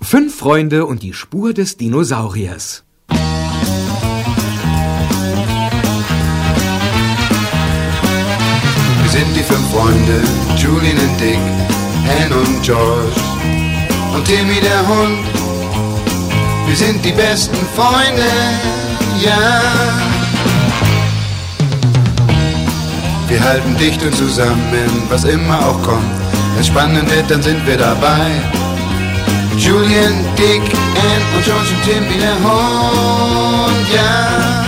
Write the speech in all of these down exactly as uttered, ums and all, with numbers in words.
Fünf Freunde und die Spur des Dinosauriers. Wir sind die fünf Freunde, Julian und Dick, Ann und George und Timmy der Hund. Wir sind die besten Freunde, ja. Wir halten dicht und zusammen, was immer auch kommt. Wenn es spannend wird, dann sind wir dabei. Julian, Dick, Ann und George und Timmy der Hund, ja.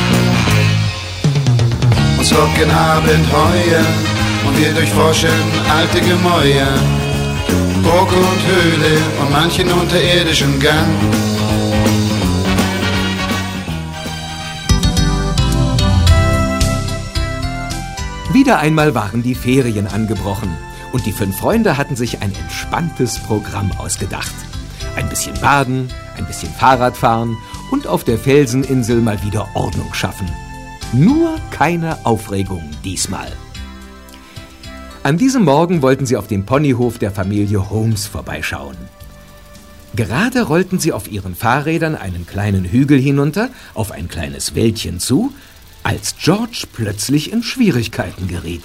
Uns locken Abenteuer und wir durchforschen alte Gemäuer, Burg und Höhle und manchen unterirdischen Gang. Wieder einmal waren die Ferien angebrochen und die fünf Freunde hatten sich ein entspanntes Programm ausgedacht. Ein bisschen baden, ein bisschen Fahrrad fahren und auf der Felseninsel mal wieder Ordnung schaffen. Nur keine Aufregung diesmal. An diesem Morgen wollten sie auf dem Ponyhof der Familie Holmes vorbeischauen. Gerade rollten sie auf ihren Fahrrädern einen kleinen Hügel hinunter, auf ein kleines Wäldchen zu, als George plötzlich in Schwierigkeiten geriet.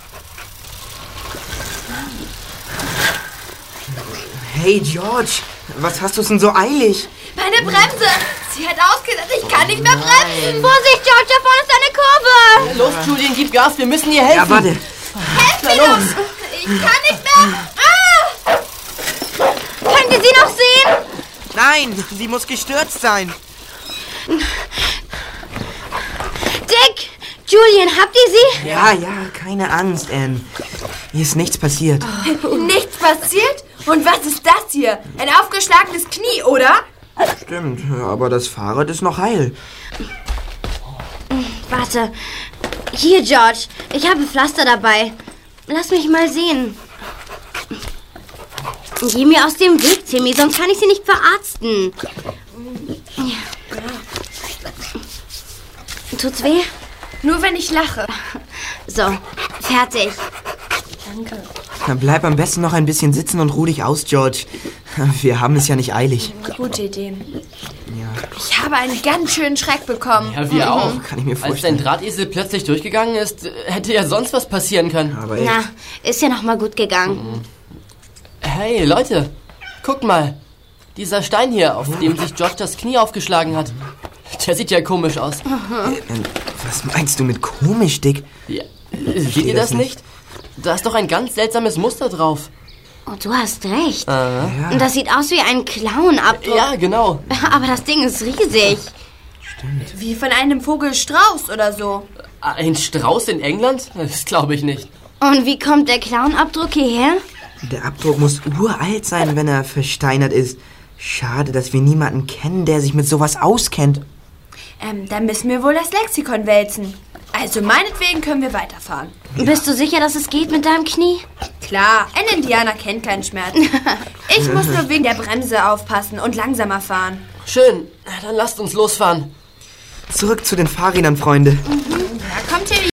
Hey George, was hast du denn so eilig? Meine Bremse! Sie hat ausgesetzt, ich kann nicht mehr bremsen! Vorsicht, George, da vorne ist eine Kurve! Los, Julian, gib Gas, wir müssen ihr helfen! Ja, warte! Helft mir doch! Ich kann nicht mehr! Ah! Könnt ihr sie noch sehen? Nein, sie muss gestürzt sein! Dick! Julian, habt ihr sie? Ja, ja, keine Angst, Ann. Hier ist nichts passiert. Oh. Nichts passiert? Und was ist das hier? Ein aufgeschlagenes Knie, oder? Stimmt, aber das Fahrrad ist noch heil. Warte. Hier, George. Ich habe Pflaster dabei. Lass mich mal sehen. Geh mir aus dem Weg, Timmy, sonst kann ich sie nicht verarzten. Tut's weh? Nur wenn ich lache. So, fertig. Danke. Dann bleib am besten noch ein bisschen sitzen und ruh dich aus, George. Wir haben es ja nicht eilig. Gute Idee. Ja. Ich habe einen ganz schönen Schreck bekommen. Ja, wir auch. Kann ich mir vorstellen. Als dein Drahtesel plötzlich durchgegangen ist, hätte ja sonst was passieren können. Aber echt. Na, ist ja noch mal gut gegangen. Hey, Leute, guckt mal. Dieser Stein hier, auf dem sich George das Knie aufgeschlagen hat. Der sieht ja komisch aus. Äh, was meinst du mit komisch, Dick? Ja, seht ihr das nicht? Da ist doch ein ganz seltsames Muster drauf. Oh, du hast recht. Aha. Und das sieht aus wie ein Clown-Abdruck. Ja, genau. Aber das Ding ist riesig. Stimmt. Wie von einem Vogelstrauß oder so. Ein Strauß in England? Das glaube ich nicht. Und wie kommt der Clown-Abdruck hierher? Der Abdruck muss uralt sein, wenn er versteinert ist. Schade, dass wir niemanden kennen, der sich mit sowas auskennt. Ähm, dann müssen wir wohl das Lexikon wälzen. Also meinetwegen können wir weiterfahren. Ja. Bist du sicher, dass es geht mit deinem Knie? Klar, ein Indianer kennt keinen Schmerz. Ich muss nur wegen der Bremse aufpassen und langsamer fahren. Schön, dann lasst uns losfahren. Zurück zu den Fahrrädern, Freunde. Mhm. Ja, kommt hier